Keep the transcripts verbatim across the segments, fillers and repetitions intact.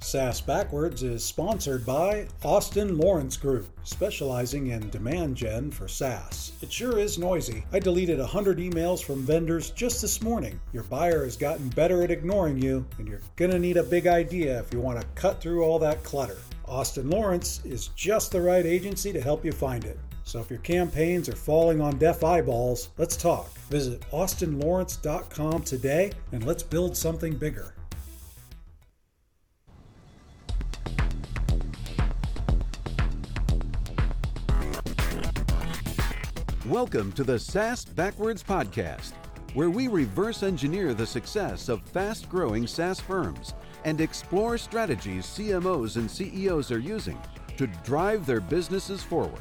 SaaS Backwards is sponsored by Austin Lawrence Group, specializing in demand gen for SaaS. It sure is noisy. I deleted one hundred emails from vendors just this morning. Your buyer has gotten better at ignoring you, and you're going to need a big idea if you want to cut through all that clutter. Austin Lawrence is just the right agency to help you find it. So if your campaigns are falling on deaf eyeballs, let's talk. Visit austin lawrence dot com today, and let's build something bigger. Welcome to the SaaS Backwards Podcast, where we reverse engineer the success of fast-growing SaaS firms and explore strategies C M Os and C E Os are using to drive their businesses forward.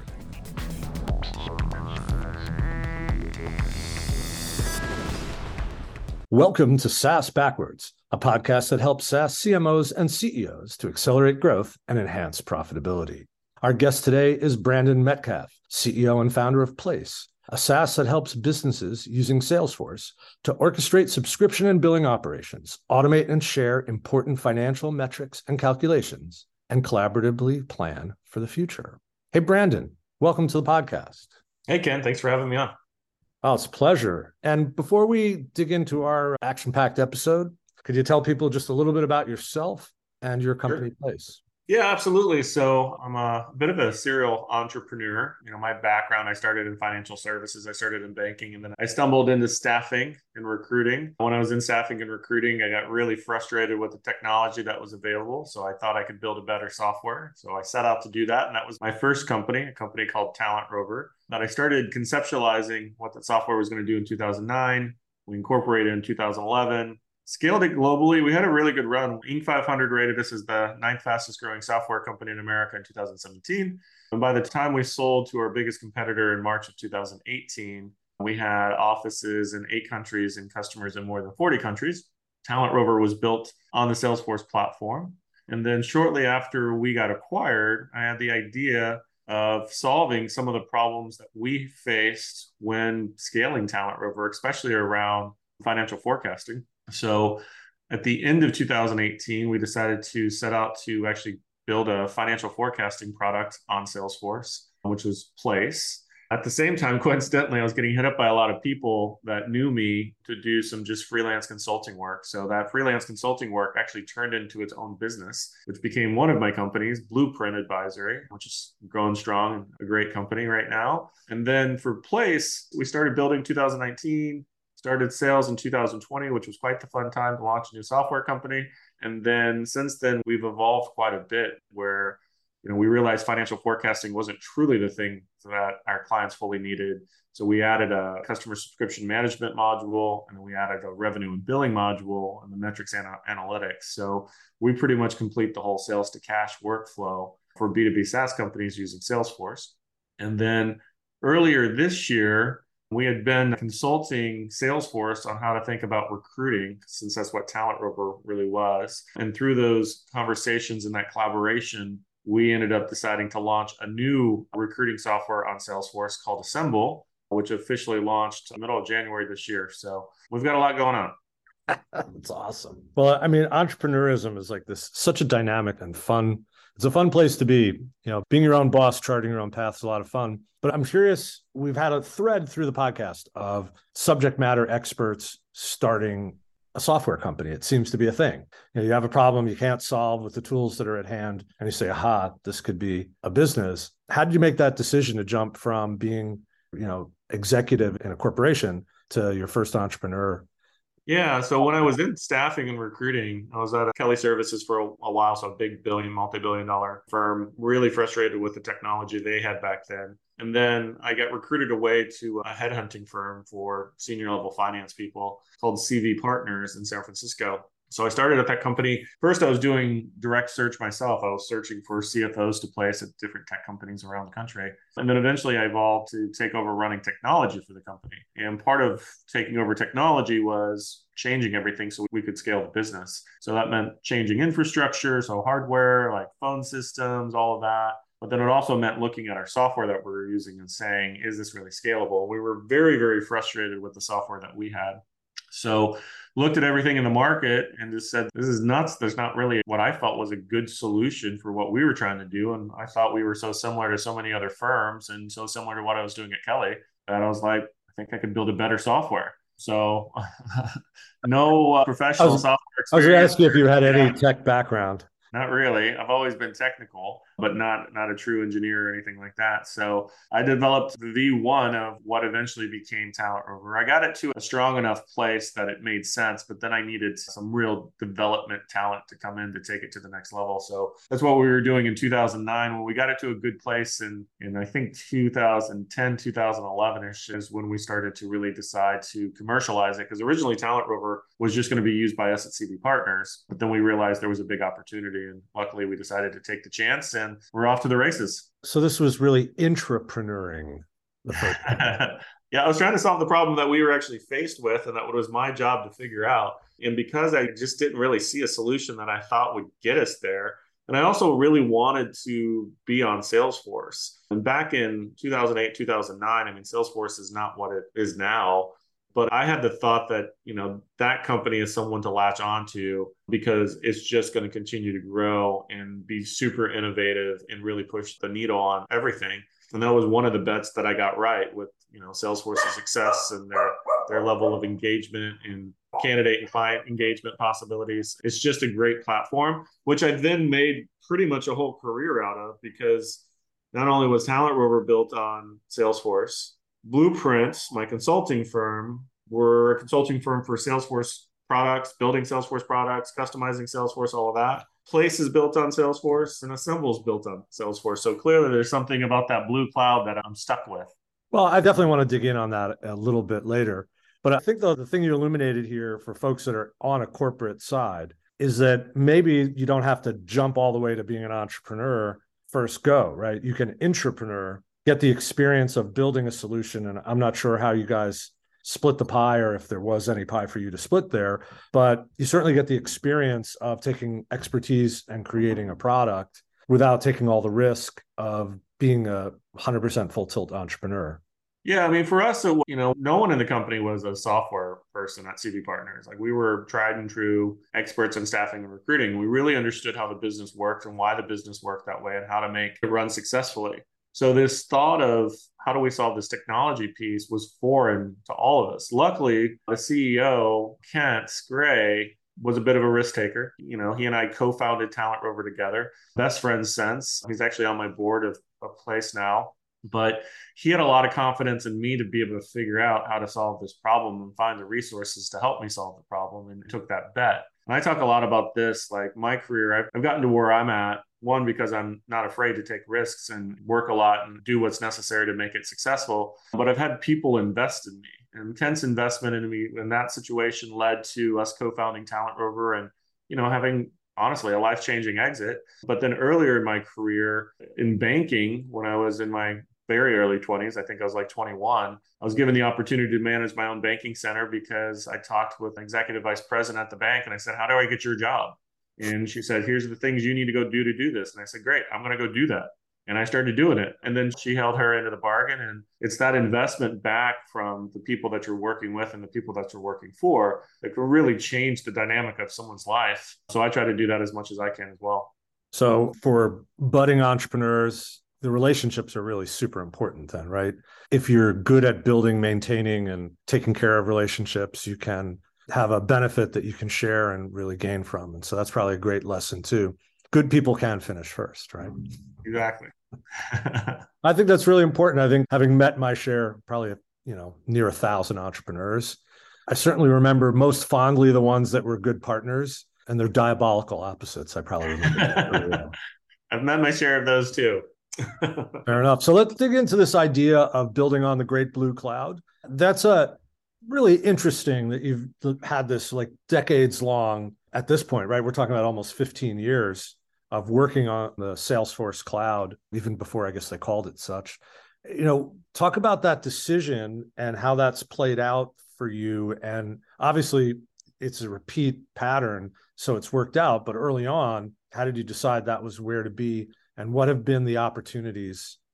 Welcome to SaaS Backwards, a podcast that helps SaaS C M Os and C E Os to accelerate growth and enhance profitability. Our guest today is Brandon Metcalf, C E O and founder of Place, a SaaS that helps businesses using Salesforce to orchestrate subscription and billing operations, automate and share important financial metrics and calculations, and collaboratively plan for the future. Hey, Brandon, welcome to the podcast. Hey, Ken, thanks for having me on. Oh, it's a pleasure. And before we dig into our action-packed episode, could you tell people just a little bit about yourself and your company, Sure. Place? Yeah, absolutely. So I'm a bit of a serial entrepreneur. You know, my background, I started in financial services. I started in banking, and then I stumbled into staffing and recruiting. When I was in staffing and recruiting, I got really frustrated with the technology that was available. So I thought I could build a better software. So I set out to do that. And that was my first company, a company called Talent Rover, that I started conceptualizing what the software was going to do in two thousand nine. We incorporated in two thousand eleven. Scaled it globally. We had a really good run. Inc five hundred rated us as the ninth fastest growing software company in America in two thousand seventeen. And by the time we sold to our biggest competitor in March of two thousand eighteen, we had offices in eight countries and customers in more than forty countries. Talent Rover was built on the Salesforce platform. And then shortly after we got acquired, I had the idea of solving some of the problems that we faced when scaling Talent Rover, especially around financial forecasting. So at the end of two thousand eighteen, we decided to set out to actually build a financial forecasting product on Salesforce, which was Place. At the same time, coincidentally, I was getting hit up by a lot of people that knew me to do some just freelance consulting work. So that freelance consulting work actually turned into its own business, which became one of my companies, Blueprint Advisory, which is growing strong and a great company right now. And then for Place, we started building two thousand nineteen. Started sales in two thousand twenty, which was quite the fun time to launch a new software company. And then since then, we've evolved quite a bit where, you know, we realized financial forecasting wasn't truly the thing that our clients fully needed. So we added a customer subscription management module, and we added a revenue and billing module and the metrics and analytics. So we pretty much complete the whole sales to cash workflow for B two B SaaS companies using Salesforce. And then earlier this year, we had been consulting Salesforce on how to think about recruiting, since that's what Talent Rover really was. And through those conversations and that collaboration, we ended up deciding to launch a new recruiting software on Salesforce called Assemble, which officially launched in the middle of January this year. So we've got a lot going on. That's awesome. Well, I mean, entrepreneurism is like this, such a dynamic and fun. It's a fun place to be. You know, being your own boss, charting your own path is a lot of fun. But I'm curious, we've had a thread through the podcast of subject matter experts starting a software company. It seems to be a thing. You know, you have a problem you can't solve with the tools that are at hand, and you say, aha, this could be a business. How did you make that decision to jump from being, you know, executive in a corporation to your first entrepreneur? Yeah. So when I was in staffing and recruiting, I was at Kelly Services for a, a while. So a big billion, multi-billion dollar firm, really frustrated with the technology they had back then. And then I got recruited away to a headhunting firm for senior level finance people called C V Partners in San Francisco. So I started at that company. First, I was doing direct search myself. I was searching for C F Os to place at different tech companies around the country. And then eventually I evolved to take over running technology for the company. And part of taking over technology was changing everything so we could scale the business. So that meant changing infrastructure, so hardware, like phone systems, all of that. But then it also meant looking at our software that we were using and saying, is this really scalable? We were very, very frustrated with the software that we had. So looked at everything in the market and just said, this is nuts. There's not really what I felt was a good solution for what we were trying to do. And I thought we were so similar to so many other firms and so similar to what I was doing at Kelly that I was like, I think I could build a better software. So no uh, professional I was, software experience. I was going to ask you if you had any tech background. Not really. I've always been technical, but not not a true engineer or anything like that. So I developed the V one of what eventually became Talent Rover. I got it to a strong enough place that it made sense, but then I needed some real development talent to come in to take it to the next level. So that's what we were doing in two thousand nine. When we got it to a good place in, in I think two thousand ten, two thousand eleven-ish is when we started to really decide to commercialize it. Because originally Talent Rover was just going to be used by us at C V Partners, but then we realized there was a big opportunity. And luckily, we decided to take the chance, and we're off to the races. So this was really intrapreneuring. The first yeah, I was trying to solve the problem that we were actually faced with, and that was my job to figure out. And because I just didn't really see a solution that I thought would get us there, and I also really wanted to be on Salesforce. And back in two thousand eight, two thousand nine, I mean, Salesforce is not what it is now. But I had the thought that, you know, that company is someone to latch onto because it's just going to continue to grow and be super innovative and really push the needle on everything. And that was one of the bets that I got right with, you know, Salesforce's success and their their level of engagement and candidate and client engagement possibilities. It's just a great platform, which I then made pretty much a whole career out of, because not only was Talent Rover built on Salesforce, Blueprint, my consulting firm, we're a consulting firm for Salesforce products, building Salesforce products, customizing Salesforce, all of that. Place is built on Salesforce and Assemble is built on Salesforce. So clearly there's something about that blue cloud that I'm stuck with. Well, I definitely want to dig in on that a little bit later. But I think, though, the thing you illuminated here for folks that are on a corporate side is that maybe you don't have to jump all the way to being an entrepreneur first go, right? You can intrapreneur, get the experience of building a solution. And I'm not sure how you guys split the pie or if there was any pie for you to split there, but you certainly get the experience of taking expertise and creating a product without taking all the risk of being a one hundred percent full tilt entrepreneur. Yeah, I mean, for us, it, you know, no one in the company was a software person at C V Partners. Like, we were tried and true experts in staffing and recruiting. We really understood how the business worked and why the business worked that way and how to make it run successfully. So this thought of how do we solve this technology piece was foreign to all of us. Luckily, the C E O, Kent Gray, was a bit of a risk taker. You know, he and I co-founded Talent Rover together, best friends since. He's actually on my board of a place now. But he had a lot of confidence in me to be able to figure out how to solve this problem and find the resources to help me solve the problem, and took that bet. And I talk a lot about this, like my career, I've, I've gotten to where I'm at, one, because I'm not afraid to take risks and work a lot and do what's necessary to make it successful. But I've had people invest in me. And Kent's investment in me in that situation led to us co-founding Talent Rover and, you know, having honestly a life-changing exit. But then earlier in my career in banking, when I was in my very early twenties, I think I was like twenty-one, I was given the opportunity to manage my own banking center because I talked with an executive vice president at the bank and I said, how do I get your job? And she said, here's the things you need to go do to do this. And I said, great, I'm going to go do that. And I started doing it. And then she held her into the bargain. And it's that investment back from the people that you're working with and the people that you're working for that can really change the dynamic of someone's life. So I try to do that as much as I can as well. So for budding entrepreneurs, the relationships are really super important then, right? If you're good at building, maintaining, and taking care of relationships, you can have a benefit that you can share and really gain from. And so that's probably a great lesson too. Good people can finish first, right? Exactly. I think that's really important. I think having met my share, probably, you know, near a thousand entrepreneurs, I certainly remember most fondly the ones that were good partners, and they're diabolical opposites. I probably remember that really well. I've met my share of those too. Fair enough. So let's dig into this idea of building on the great blue cloud. That's a really interesting that you've had this like decades long at this point, right? We're talking about almost fifteen years of working on the Salesforce cloud, even before I guess they called it such. You know, talk about that decision and how that's played out for you. And obviously it's a repeat pattern, so it's worked out. But early on, how did you decide that was where to be? And what have been the opportunities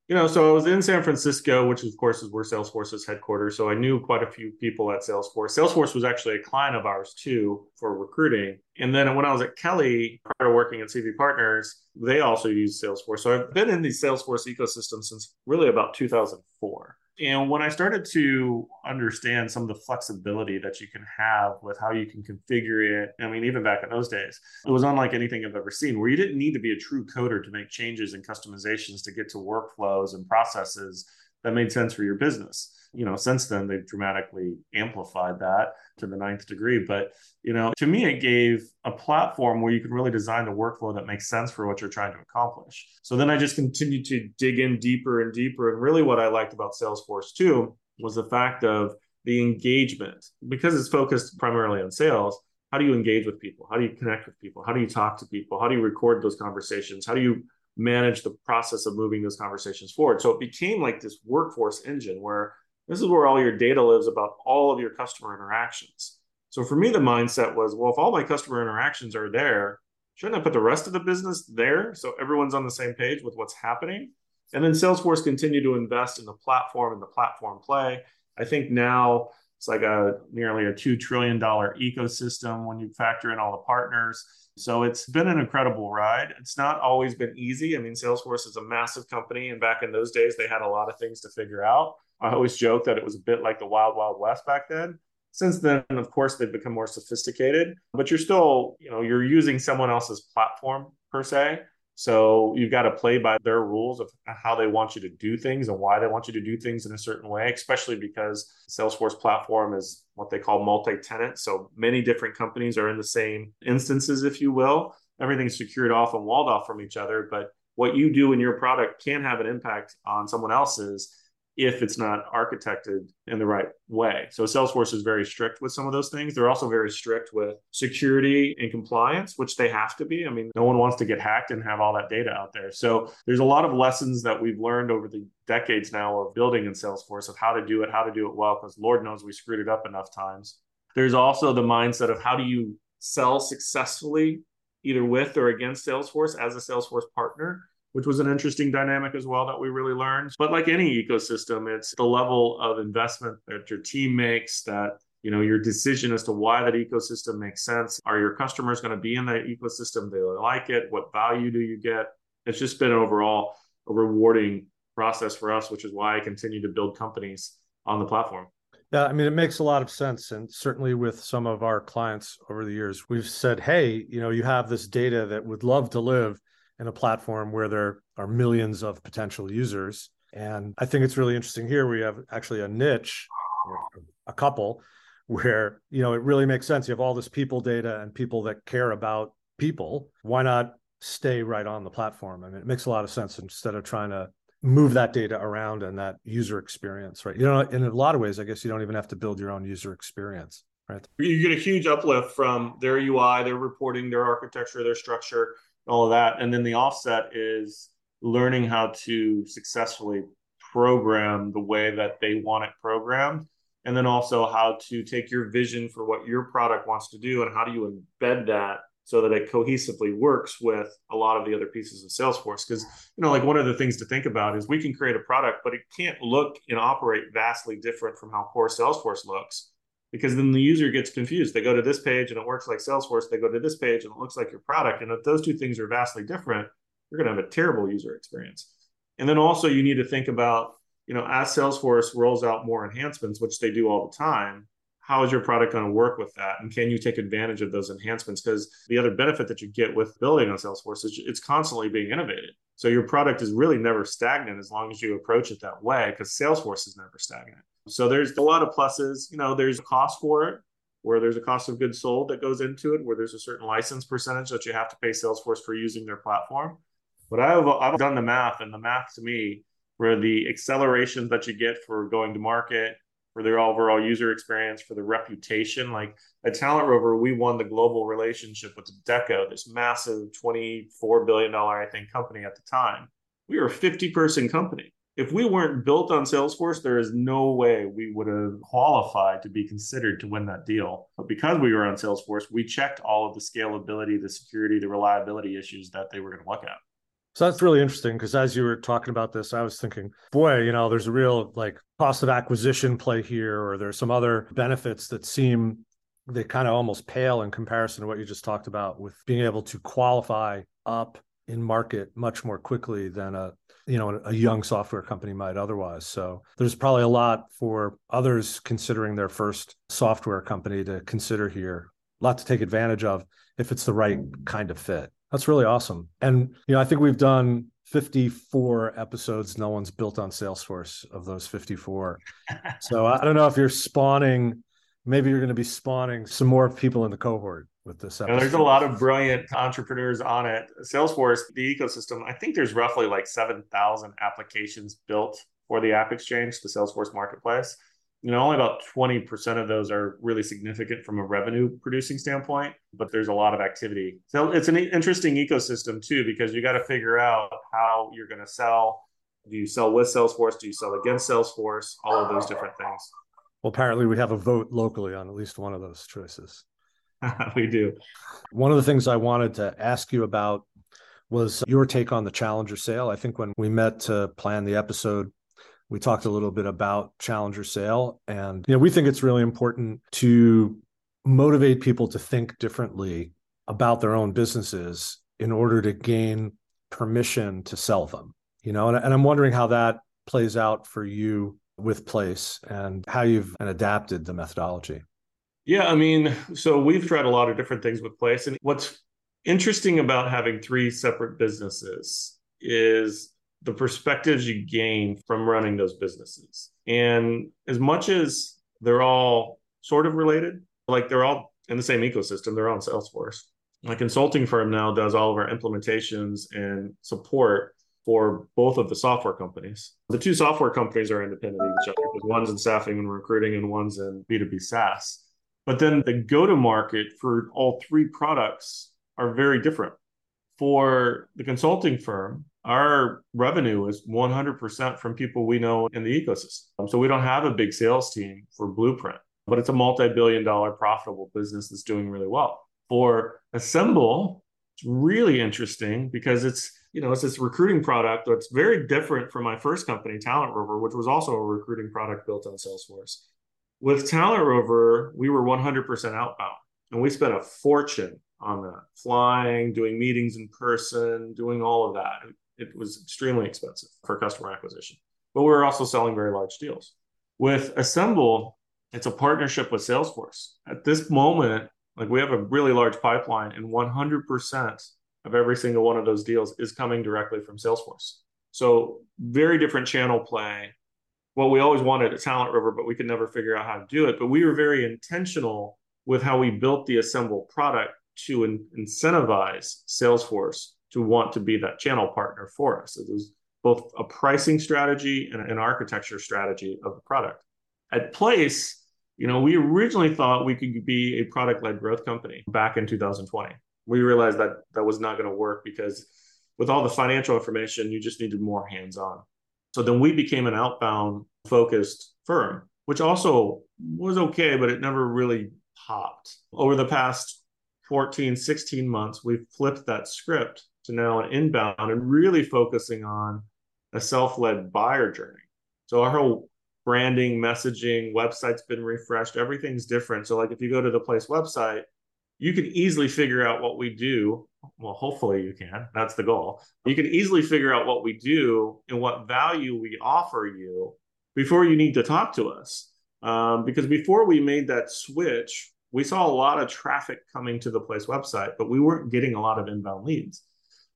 You know, so I was in San Francisco, which of course is where Salesforce is headquarters. So I knew quite a few people at Salesforce. Salesforce was actually a client of ours too for recruiting. And then when I was at Kelly, prior to working at C V Partners, they also use Salesforce. So I've been in the Salesforce ecosystem since really about two thousand four. And when I started to understand some of the flexibility that you can have with how you can configure it, I mean, even back in those days, it was unlike anything I've ever seen, where you didn't need to be a true coder to make changes and customizations to get to workflows and processes that made sense for your business. You know, since then, they've dramatically amplified that to the ninth degree. But, you know, to me, it gave a platform where you can really design the workflow that makes sense for what you're trying to accomplish. So then I just continued to dig in deeper and deeper. And really what I liked about Salesforce too was the fact of the engagement. Because it's focused primarily on sales, how do you engage with people? How do you connect with people? How do you talk to people? How do you record those conversations? How do you manage the process of moving those conversations forward? So it became like this workforce engine where this is where all your data lives about all of your customer interactions. So for me, the mindset was, well, if all my customer interactions are there, shouldn't I put the rest of the business there so everyone's on the same page with what's happening? And then Salesforce continued to invest in the platform and the platform play. I think now it's like a nearly a two trillion dollars ecosystem when you factor in all the partners. So it's been an incredible ride. It's not always been easy. I mean, Salesforce is a massive company, and back in those days, they had a lot of things to figure out. I always joke that it was a bit like the Wild Wild West back then. Since then, of course, they've become more sophisticated, but you're still, you know, you're using someone else's platform per se. So you've got to play by their rules of how they want you to do things and why they want you to do things in a certain way, especially because Salesforce platform is what they call multi-tenant. So many different companies are in the same instances, if you will. Everything's secured off and walled off from each other, but what you do in your product can have an impact on someone else's if it's not architected in the right way. So Salesforce is very strict with some of those things. They're also very strict with security and compliance, which they have to be. I mean, no one wants to get hacked and have all that data out there. So there's a lot of lessons that we've learned over the decades now of building in Salesforce of how to do it, how to do it well, because Lord knows we screwed it up enough times. There's also the mindset of how do you sell successfully, either with or against Salesforce as a Salesforce partner, which was an interesting dynamic as well that we really learned. But like any ecosystem, it's the level of investment that your team makes, that, you know, your decision as to why that ecosystem makes sense. Are your customers going to be in that ecosystem? Do they like it? What value do you get? It's just been overall a rewarding process for us, which is why I continue to build companies on the platform. Yeah, I mean, it makes a lot of sense. And certainly with some of our clients over the years, we've said, hey, you know, you have this data that would love to live in a platform where there are millions of potential users. And I think it's really interesting here. We have actually a niche, a couple, where, you know, it really makes sense. You have all this people data and people that care about people. Why not stay right on the platform? I mean, it makes a lot of sense instead of trying to move that data around and that user experience, right? You know, in a lot of ways, I guess you don't even have to build your own user experience, right? You get a huge uplift from their U I, their reporting, their architecture, their structure, all of that. And then the offset is learning how to successfully program the way that they want it programmed. And then also how to take your vision for what your product wants to do and how do you embed that so that it cohesively works with a lot of the other pieces of Salesforce. Because, you know, like one of the things to think about is we can create a product, but it can't look and operate vastly different from how core Salesforce looks, because then the user gets confused. They go to this page and it works like Salesforce. They go to this page and it looks like your product. And if those two things are vastly different, you're going to have a terrible user experience. And then also you need to think about, you know, as Salesforce rolls out more enhancements, which they do all the time, how is your product going to work with that? And can you take advantage of those enhancements? Because the other benefit that you get with building on Salesforce is it's constantly being innovated. So your product is really never stagnant as long as you approach it that way, because Salesforce is never stagnant. So there's a lot of pluses. You know, there's a cost for it, where there's a cost of goods sold that goes into it, where there's a certain license percentage that you have to pay Salesforce for using their platform. But I've, I've done the math, and the math to me, for the accelerations that you get for going to market, for their overall user experience, for the reputation. Like at Talent Rover, we won the global relationship with Adecco, this massive twenty-four billion dollars, I think, company at the time. We were a fifty-person company. If we weren't built on Salesforce, there is no way we would have qualified to be considered to win that deal. But because we were on Salesforce, we checked all of the scalability, the security, the reliability issues that they were going to look at. So that's really interesting because as you were talking about this, I was thinking, boy, you know, there's a real like cost of acquisition play here, or there's some other benefits that seem they kind of almost pale in comparison to what you just talked about with being able to qualify up in market much more quickly than a you know a young software company might otherwise. So there's probably a lot for others considering their first software company to consider here, a lot to take advantage of if it's the right kind of fit. That's really awesome. And, you know, I think we've done fifty-four episodes. No one's built on Salesforce of those fifty-four. So I don't know if you're spawning, maybe you're going to be spawning some more people in the cohort with this episode. And there's a lot of brilliant entrepreneurs on it. Salesforce, the ecosystem, I think there's roughly like seven thousand applications built for the App Exchange, the Salesforce marketplace. You know, only about twenty percent of those are really significant from a revenue producing standpoint, but there's a lot of activity. So it's an interesting ecosystem too, because you got to figure out how you're going to sell. Do you sell with Salesforce? Do you sell against Salesforce? All of those different things. Well, apparently we have a vote locally on at least one of those choices. We do. One of the things I wanted to ask you about was your take on the Challenger sale. I think when we met to plan the episode, we talked a little bit about Challenger sale, and you know we think it's really important to motivate people to think differently about their own businesses in order to gain permission to sell them. You know, and, and I'm wondering how that plays out for you with Place and how you've adapted the methodology. Yeah, I mean, so we've tried a lot of different things with Place, and what's interesting about having three separate businesses is the perspectives you gain from running those businesses. And as much as they're all sort of related, like they're all in the same ecosystem, they're on Salesforce. My consulting firm now does all of our implementations and support for both of the software companies. The two software companies are independent of each other. One's in staffing and recruiting and one's in B two B SaaS. But then the go-to-market for all three products are very different. For the consulting firm, our revenue is one hundred percent from people we know in the ecosystem. So we don't have a big sales team for Blueprint, but it's a multi-billion dollar profitable business that's doing really well. For Assemble, it's really interesting because it's, you know, it's this recruiting product that's very different from my first company, Talent Rover, which was also a recruiting product built on Salesforce. With Talent Rover, we were one hundred percent outbound, and we spent a fortune on that, flying, doing meetings in person, doing all of that. It was extremely expensive for customer acquisition, but we were also selling very large deals. With Assemble, it's a partnership with Salesforce. At this moment, like we have a really large pipeline, and one hundred percent of every single one of those deals is coming directly from Salesforce. So very different channel play. What we always wanted at Talent Rover, but we could never figure out how to do it. But we were very intentional with how we built the Assemble product to in- incentivize Salesforce to want to be that channel partner for us. It was both a pricing strategy and an architecture strategy of the product. At Place, you know, we originally thought we could be a product-led growth company back in two thousand twenty. We realized that that was not going to work because with all the financial information, you just needed more hands-on. So then we became an outbound focused firm, which also was okay, but it never really popped. Over the past fourteen, sixteen months, we've flipped that script to now an inbound and really focusing on a self-led buyer journey. So our whole branding, messaging, website's been refreshed, everything's different. So like if you go to the Place website, you can easily figure out what we do. Well, hopefully you can. That's the goal. You can easily figure out what we do and what value we offer you before you need to talk to us. Um, because before we made that switch, we saw a lot of traffic coming to the Place website, but we weren't getting a lot of inbound leads.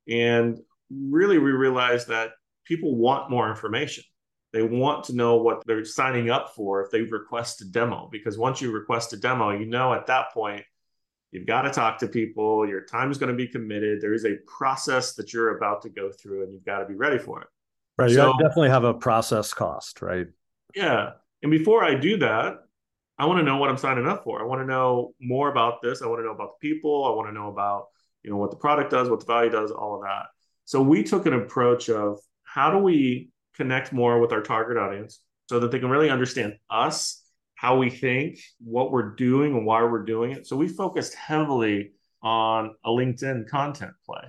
And really, we realized that people want more information. They want to know what they're signing up for if they request a demo, because once you request a demo, you know at that point, you've got to talk to people, your time is going to be committed. There is a process that you're about to go through, and you've got to be ready for it. Right. So, you definitely have a process cost, right? Yeah. And before I do that, I want to know what I'm signing up for. I want to know more about this. I want to know about the people. I want to know about, you know, what the product does, what the value does, all of that. So we took an approach of how do we connect more with our target audience so that they can really understand us, how we think, what we're doing, and why we're doing it. So we focused heavily on a LinkedIn content play,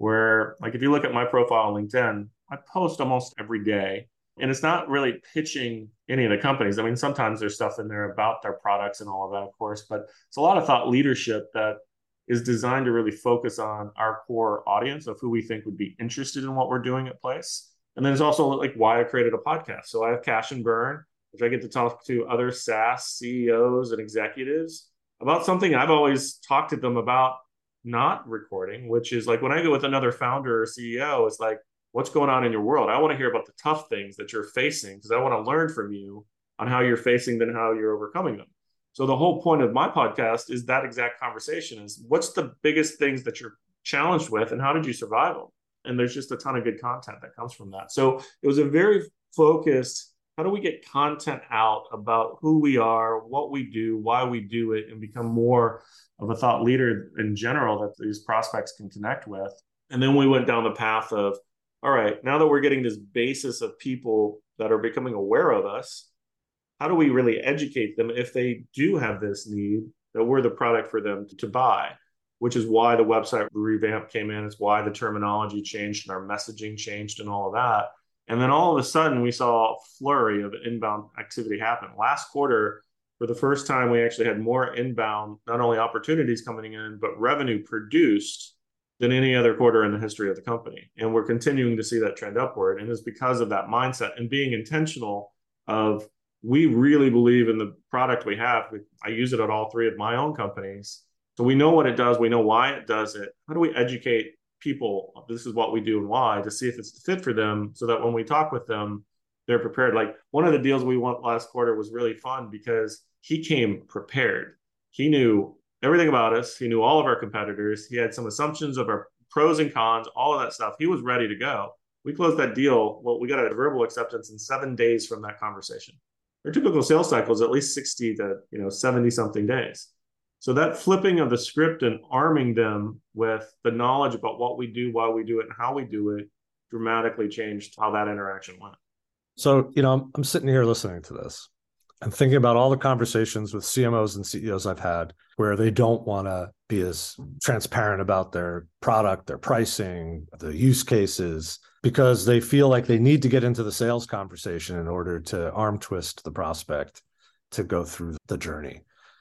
where like if you look at my profile on LinkedIn, I post almost every day. And it's not really pitching any of the companies. I mean, sometimes there's stuff in there about their products and all of that, of course, but it's a lot of thought leadership that is designed to really focus on our core audience of who we think would be interested in what we're doing at Place. And then there's also like why I created a podcast. So I have Cash and Burn, which I get to talk to other SaaS C E Os and executives about something I've always talked to them about not recording, which is like when I go with another founder or C E O, it's like, what's going on in your world? I want to hear about the tough things that you're facing because I want to learn from you on how you're facing them and how you're overcoming them. So the whole point of my podcast is that exact conversation is what's the biggest things that you're challenged with and how did you survive them? And there's just a ton of good content that comes from that. So it was a very focused, how do we get content out about who we are, what we do, why we do it, and become more of a thought leader in general that these prospects can connect with. And then we went down the path of, all right, now that we're getting this basis of people that are becoming aware of us, how do we really educate them if they do have this need that we're the product for them to buy, which is why the website revamp came in. It's why the terminology changed and our messaging changed and all of that. And then all of a sudden we saw a flurry of inbound activity happen. Last quarter, for the first time, we actually had more inbound, not only opportunities coming in, but revenue produced than any other quarter in the history of the company. And we're continuing to see that trend upward. And it's because of that mindset and being intentional of, we really believe in the product we have. I use it at all three of my own companies. So we know what it does. We know why it does it. How do we educate people? This is what we do and why, to see if it's the fit for them so that when we talk with them, they're prepared. Like one of the deals we won last quarter was really fun because he came prepared. He knew everything about us. He knew all of our competitors. He had some assumptions of our pros and cons, all of that stuff. He was ready to go. We closed that deal. Well, we got a verbal acceptance in seven days from that conversation. Our typical sales cycle is at least sixty to, you know, seventy something days. So that flipping of the script and arming them with the knowledge about what we do, why we do it, and how we do it dramatically changed how that interaction went. So, you know, I'm, I'm sitting here listening to this and thinking about all the conversations with C M Os and C E Os I've had where they don't want to be as transparent about their product, their pricing, the use cases, because they feel like they need to get into the sales conversation in order to arm twist the prospect to go through the journey.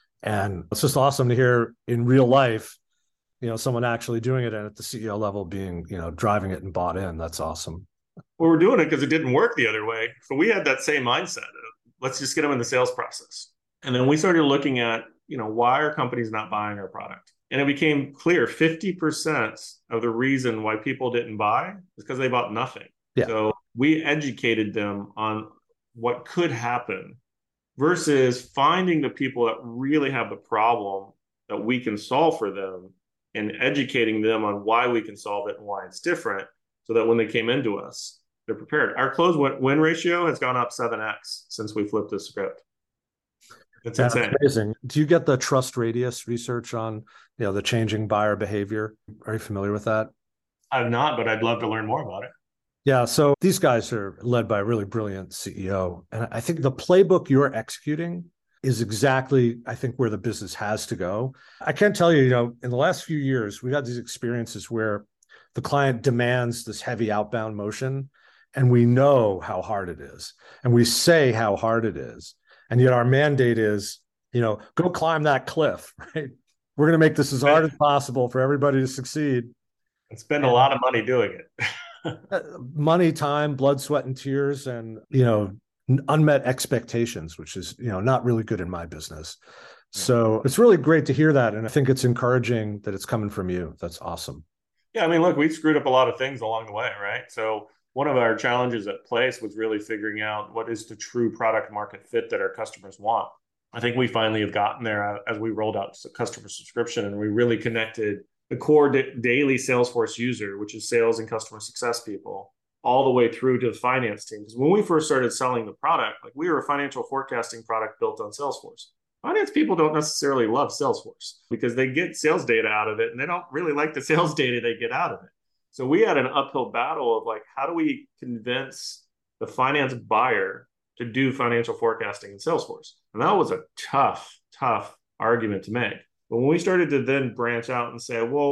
And it's just awesome to hear in real life, you know, someone actually doing it and at the C E O level being, you know, driving it and bought in. That's awesome. Well, we're doing it because it didn't work the other way. So we had that same mindset of, let's just get them in the sales process. And then we started looking at, you know, why are companies not buying our product? And it became clear fifty percent of the reason why people didn't buy is because they bought nothing. Yeah. So we educated them on what could happen versus finding the people that really have the problem that we can solve for them and educating them on why we can solve it and why it's different so that when they came into us, they're prepared. Our close win ratio has gone up seven X since we flipped the script. It's That's insane. Amazing. Do you get the Trust Radius research on, you know, the changing buyer behavior? Are you familiar with that? I'm not, but I'd love to learn more about it. Yeah. So these guys are led by a really brilliant C E O. And I think the playbook you're executing is exactly, I think, where the business has to go. I can tell you, you know, in the last few years, we've had these experiences where the client demands this heavy outbound motion, and we know how hard it is. And we say how hard it is. And yet our mandate is, you know, go climb that cliff, right? We're going to make this as hard as possible for everybody to succeed. And spend a lot of money doing it. Money, time, blood, sweat, and tears, and, you know, unmet expectations, which is, you know, not really good in my business. So it's really great to hear that. And I think it's encouraging that it's coming from you. That's awesome. Yeah. I mean, look, we screwed up a lot of things along the way, right? So one of our challenges at Place was really figuring out what is the true product market fit that our customers want. I think we finally have gotten there as we rolled out customer subscription, and we really connected the core da- daily Salesforce user, which is sales and customer success people, all the way through to the finance team. Because when we first started selling the product, like we were a financial forecasting product built on Salesforce. Finance people don't necessarily love Salesforce because they get sales data out of it, and they don't really like the sales data they get out of it. So we had an uphill battle of like, how do we convince the finance buyer to do financial forecasting in Salesforce? And that was a tough, tough argument to make. But when we started to then branch out and say, well,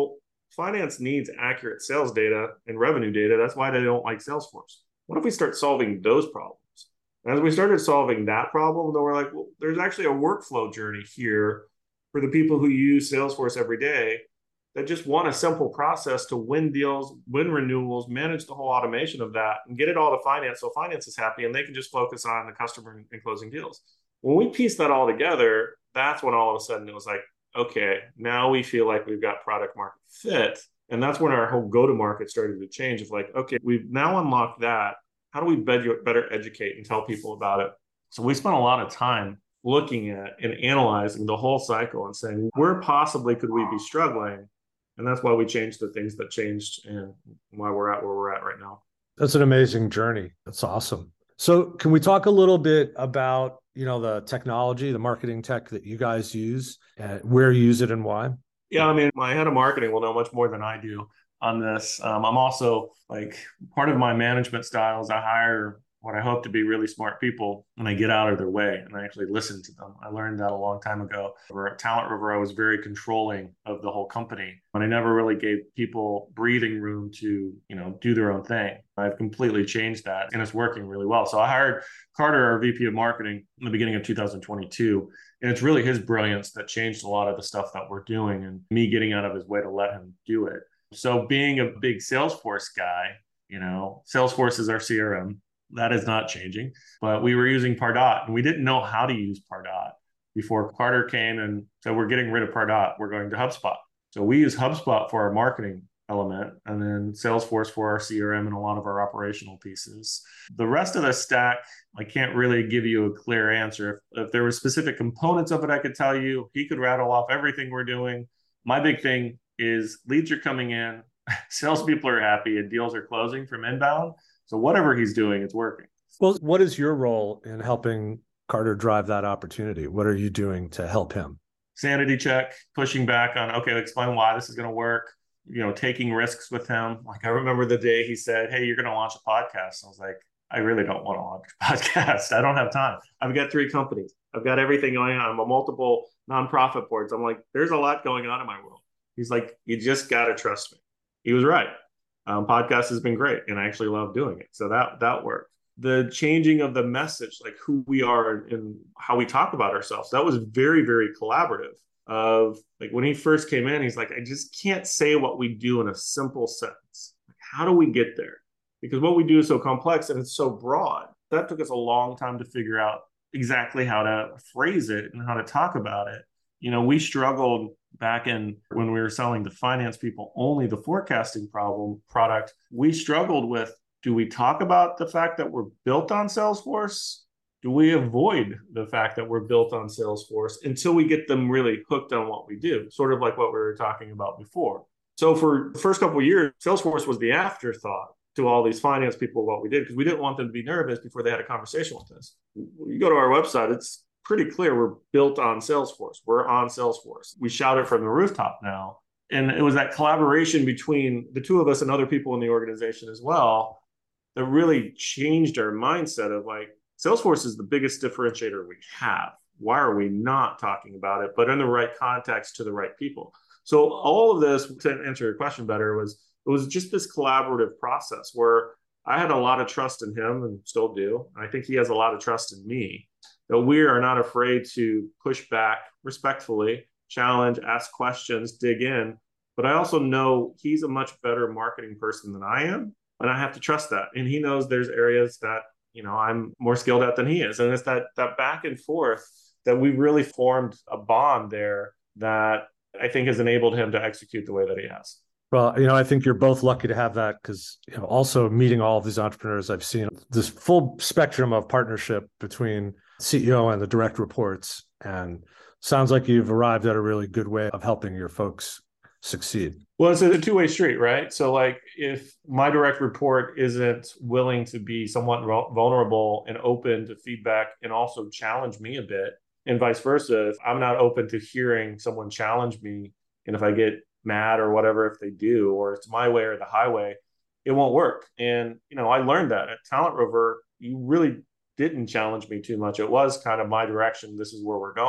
finance needs accurate sales data and revenue data. That's why they don't like Salesforce. What if we start solving those problems? And as we started solving that problem, then we're like, well, there's actually a workflow journey here for the people who use Salesforce every day that just want a simple process to win deals, win renewals, manage the whole automation of that, and get it all to finance so finance is happy and they can just focus on the customer and closing deals. When we piece that all together, that's when all of a sudden it was like, okay, now we feel like we've got product market fit. And that's when our whole go-to-market started to change. Of like, okay, we've now unlocked that. How do we better educate and tell people about it? So we spent a lot of time looking at and analyzing the whole cycle and saying, where possibly could we be struggling? And that's why we changed the things that changed and why we're at where we're at right now. That's an amazing journey. That's awesome. So can we talk a little bit about, you know, the technology, the marketing tech that you guys use, and where you use it and why? Yeah, I mean, my head of marketing will know much more than I do on this. Um, I'm also like, part of my management style is I hire what I hope to be really smart people and I get out of their way and I actually listen to them. I learned that a long time ago. At Talent River, I was very controlling of the whole company, and I never really gave people breathing room to, you know, do their own thing. I've completely changed that and it's working really well. So I hired Carter, our V P of marketing, in the beginning of two thousand twenty-two. And it's really his brilliance that changed a lot of the stuff that we're doing and me getting out of his way to let him do it. So being a big Salesforce guy, you know, Salesforce is our C R M. That is not changing, but we were using Pardot and we didn't know how to use Pardot before Carter came and said, we're getting rid of Pardot. We're going to HubSpot. So we use HubSpot for our marketing element and then Salesforce for our C R M and a lot of our operational pieces. The rest of the stack, I can't really give you a clear answer. If, if there were specific components of it, I could tell you. He could rattle off everything we're doing. My big thing is leads are coming in, salespeople are happy, and deals are closing from inbound. So whatever he's doing, it's working. Well, what is your role in helping Carter drive that opportunity? What are you doing to help him? Sanity check, pushing back on, okay, explain why this is going to work, you know, taking risks with him. Like I remember the day he said, hey, you're going to launch a podcast. I was like, I really don't want to launch a podcast. I don't have time. I've got three companies. I've got everything going on. I'm a multiple nonprofit boards. I'm like, there's a lot going on in my world. He's like, you just got to trust me. He was right. Um, podcast has been great, and I actually love doing it. So that that worked. The changing of the message, like who we are and how we talk about ourselves, that was very, very collaborative. Of like when he first came in, he's like, I just can't say what we do in a simple sentence. Like, how do we get there? Because what we do is so complex and it's so broad. That took us a long time to figure out exactly how to phrase it and how to talk about it. You know, we struggled back in when we were selling to finance people only the forecasting problem product. We struggled with, do we talk about the fact that we're built on Salesforce? Do we avoid the fact that we're built on Salesforce until we get them really hooked on what we do? Sort of like what we were talking about before. So for the first couple of years, Salesforce was the afterthought to all these finance people what we did, because we didn't want them to be nervous before they had a conversation with us. You go to our website, it's pretty clear we're built on Salesforce. We're on Salesforce. We shout it from the rooftop now. And it was that collaboration between the two of us and other people in the organization as well that really changed our mindset of like, Salesforce is the biggest differentiator we have. Why are we not talking about it, but in the right context to the right people? So all of this, to answer your question better, was it was just this collaborative process where I had a lot of trust in him and still do. I think he has a lot of trust in me, that we are not afraid to push back respectfully, challenge, ask questions, dig in. But I also know he's a much better marketing person than I am. And I have to trust that. And he knows there's areas that, you know, I'm more skilled at than he is. And it's that that back and forth that we really formed a bond there that I think has enabled him to execute the way that he has. Well, you know, I think you're both lucky to have that, because, you know, also meeting all of these entrepreneurs, I've seen this full spectrum of partnership between C E O and the direct reports. And sounds like you've arrived at a really good way of helping your folks succeed. Well, it's a two-way street, right? So like if my direct report isn't willing to be somewhat vulnerable and open to feedback and also challenge me a bit, and vice versa, if I'm not open to hearing someone challenge me, and if I get mad or whatever, if they do, or it's my way or the highway, it won't work. And, you know, I learned that at Talent River, you really didn't challenge me too much. It was kind of my direction. This is where we're going.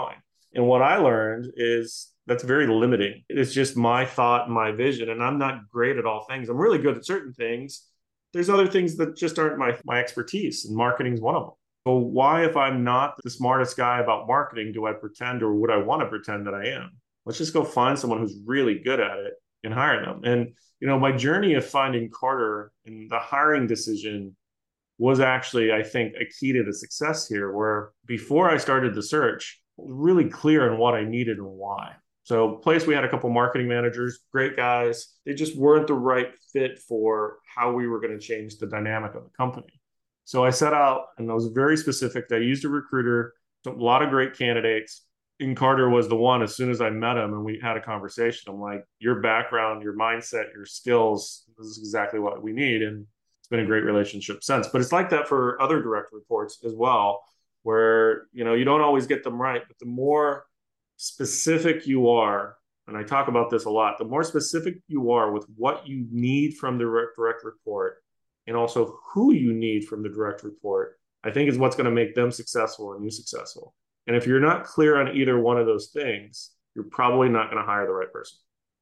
And what I learned is that's very limiting. It's just my thought and my vision. And I'm not great at all things. I'm really good at certain things. There's other things that just aren't my, my expertise, and marketing is one of them. So why, if I'm not the smartest guy about marketing, do I pretend, or would I want to pretend that I am? Let's just go find someone who's really good at it and hire them. And, you know, my journey of finding Carter and the hiring decision was actually, I think, a key to the success here, where before I started the search, I was really clear on what I needed and why. So place, we had a couple marketing managers, great guys. They just weren't the right fit for how we were going to change the dynamic of the company. So I set out, and I was very specific. I used a recruiter, a lot of great candidates. And Carter was the one. As soon as I met him and we had a conversation, I'm like, your background, your mindset, your skills, this is exactly what we need. And it's been a great relationship since. But it's like that for other direct reports as well, where, you know, you don't always get them right, but the more specific you are, and I talk about this a lot, the more specific you are with what you need from the direct, direct report, and also who you need from the direct report, I think is what's going to make them successful and you successful. And if you're not clear on either one of those things, you're probably not going to hire the right person.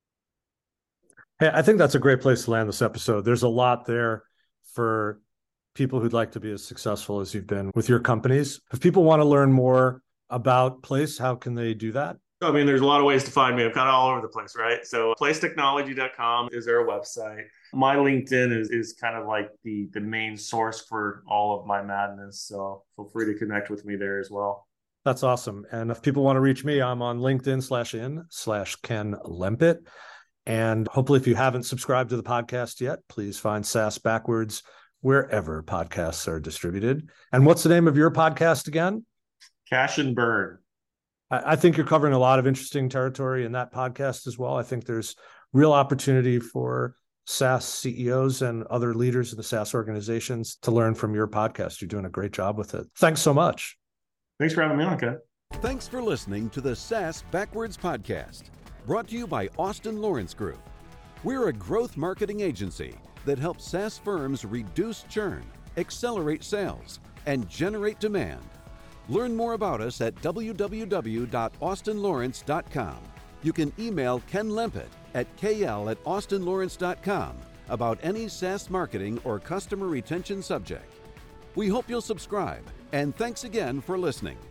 Hey, I think that's a great place to land this episode. There's a lot there for people who'd like to be as successful as you've been with your companies. If people want to learn more about Place, how can they do that? I mean, there's a lot of ways to find me. I'm kind of all over the place, right? So place technology dot com is our website. My LinkedIn is, is kind of like the, the main source for all of my madness. So feel free to connect with me there as well. That's awesome. And if people want to reach me, I'm on LinkedIn slash in slash Ken Lempit. And hopefully, if you haven't subscribed to the podcast yet, please find SaaS Backwards wherever podcasts are distributed. And what's the name of your podcast again? Cash and Burn. I think you're covering a lot of interesting territory in that podcast as well. I think there's real opportunity for SaaS C E Os and other leaders in the SaaS organizations to learn from your podcast. You're doing a great job with it. Thanks so much. Thanks for having me on, Ken. Thanks for listening to the SaaS Backwards podcast, brought to you by Austin Lawrence Group. We're a growth marketing agency that helps SaaS firms reduce churn, accelerate sales, and generate demand. Learn more about us at w w w dot austin lawrence dot com. You can email Ken Lempit at k l at austin lawrence dot com about any SaaS marketing or customer retention subject. We hope you'll subscribe, and thanks again for listening.